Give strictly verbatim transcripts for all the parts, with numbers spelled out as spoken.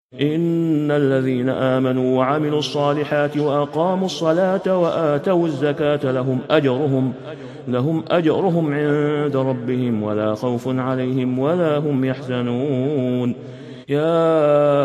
إن الذين آمنوا وعملوا الصالحات وأقاموا الصلاة وآتوا الزكاة لهم أجرهم لهم أجرهم عند ربهم ولا خوف عليهم ولا هم يحزنون. يا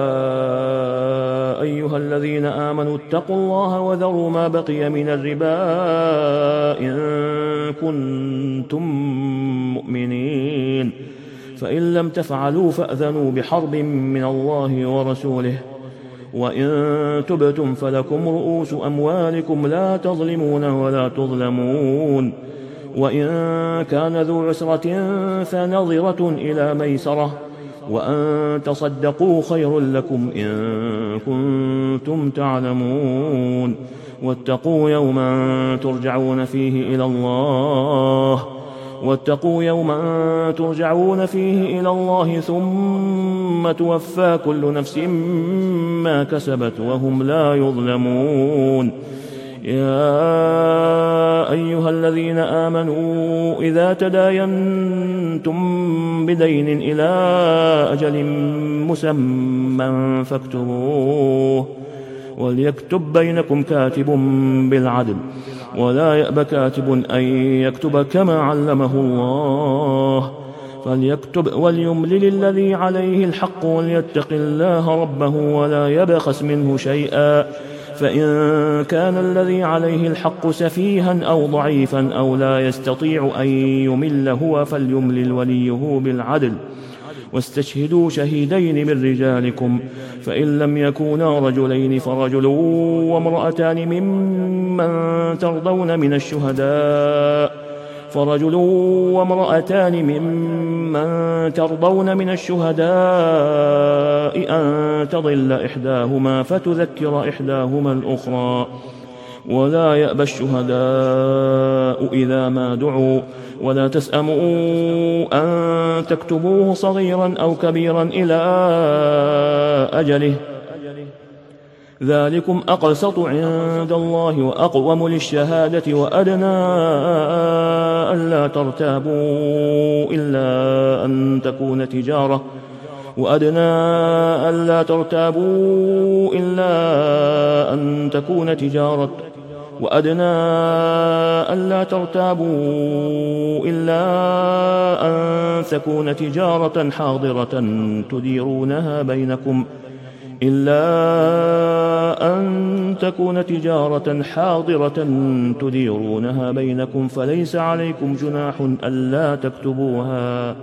أيها الذين آمنوا اتقوا الله وذروا ما بقي من الربا إن كنتم مؤمنين، فإن لم تفعلوا فأذنوا بحرب من الله ورسوله، وإن تبتم فلكم رؤوس أموالكم لا تظلمون ولا تظلمون، وإن كان ذو عسرة فنظرة إلى ميسرة، وأن تصدقوا خير لكم إن كنتم تعلمون. واتقوا يوما ترجعون فيه إلى الله واتقوا يوما ترجعون فيه إلى الله ثم توفى كل نفس ما كسبت وهم لا يظلمون. يا أيها الذين آمنوا إذا تداينتم بدين إلى أجل مسمى فاكتبوه، وليكتب بينكم كاتب بالعدل ولا يأب كاتب أن يكتب كما علمه الله، فليكتب وليملل الذي عليه الحق وليتق الله ربه ولا يبخس منه شيئا، فإن كان الذي عليه الحق سفيها أو ضعيفا أو لا يستطيع أن يمل هو فليملل وليه بالعدل، واستشهدوا شهيدين من رجالكم، فإن لم يكونا رجلين فرجل وامرأتان ممن ترضون من الشهداء فرجل وامرأتان ممن ترضون من الشهداء أن تضل إحداهما فتذكر إحداهما الأخرى، ولا يأبى الشهداء إذا ما دعوا، ولا تسأموا أن تكتبوه صغيرا أو كبيرا إلى أجله، ذلكم أقسط عند الله وأقوم للشهادة وأدنى ألا ترتابوا إلا أن تكون تجارة وأدنى ألا ترتابوا إلا أن تكون تجارة وأدنى ألا ترتابوا إلا أن تكون تجارة حاضرة تديرونها بينكم إلا أن تكون تجارة حاضرة تديرونها بينكم فليس عليكم جناح ألا تكتبوها،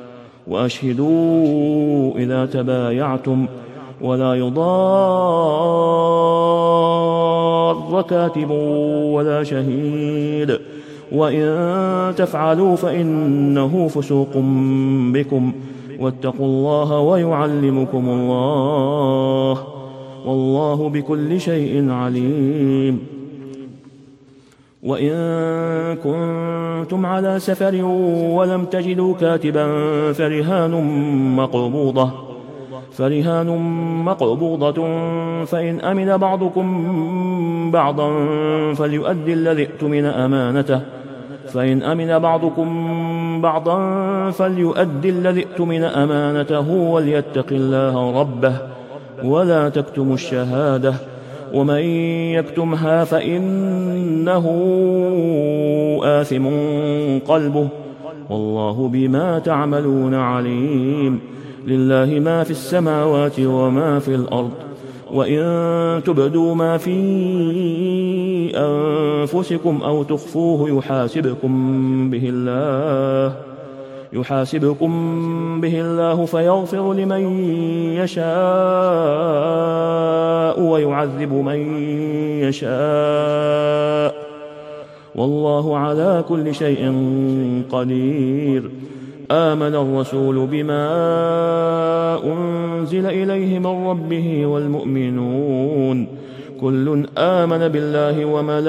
وأشهدوا إذا تبايعتم، ولا يضار كاتب ولا شهيد، وإن تفعلوا فإنه فسوق بكم، واتقوا الله ويعلمكم الله، والله بكل شيء عليم. وإن كنتم على سفر ولم تجدوا كاتبا فرهان مقبوضة فرهان مقبوضة فإن أمن بعضكم بعضا فليؤدي الذي ائتمن أمانته فإن أمن بعضكم بعضا فليؤدي الذي ائتمن أمانته وليتق الله ربه ولا تكتموا الشهادة، ومن يكتمها فإنه آثم قلبه، والله بما تعملون عليم. لله ما في السماوات وما في الأرض، وإن تبدوا ما في أنفسكم أو تخفوه يحاسبكم به الله يحاسبكم به الله فيغفر لمن يشاء ويعذب من يشاء، والله على كل شيء قدير. آمن الرسول بما أنزل إليه من ربه والمؤمنون كل آمن بالله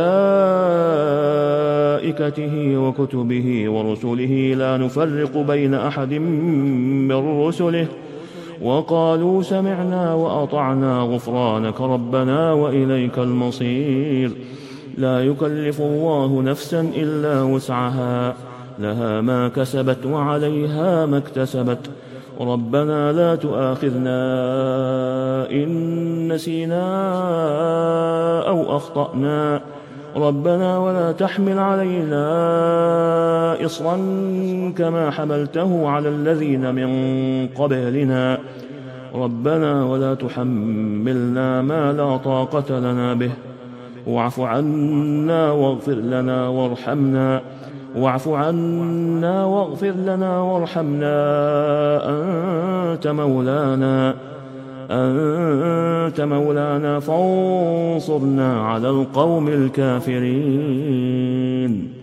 وملائكته وكتبه ورسله لا نفرق بين أحد من رسله وقالوا سمعنا وأطعنا غفرانك ربنا وإليك المصير. لا يكلف الله نفسا إلا وسعها، لها ما كسبت وعليها ما اكتسبت، ربنا لا تؤاخذنا إن نسينا أو أخطأنا ربنا ولا تحمل علينا إصرا كما حملته على الذين من قبلنا ربنا ولا تحملنا ما لا طاقة لنا به واعف عنا واغفر لنا وارحمنا واعف عنا واغفر لنا وارحمنا أنت مولانا أنت مولانا فانصرنا على القوم الكافرين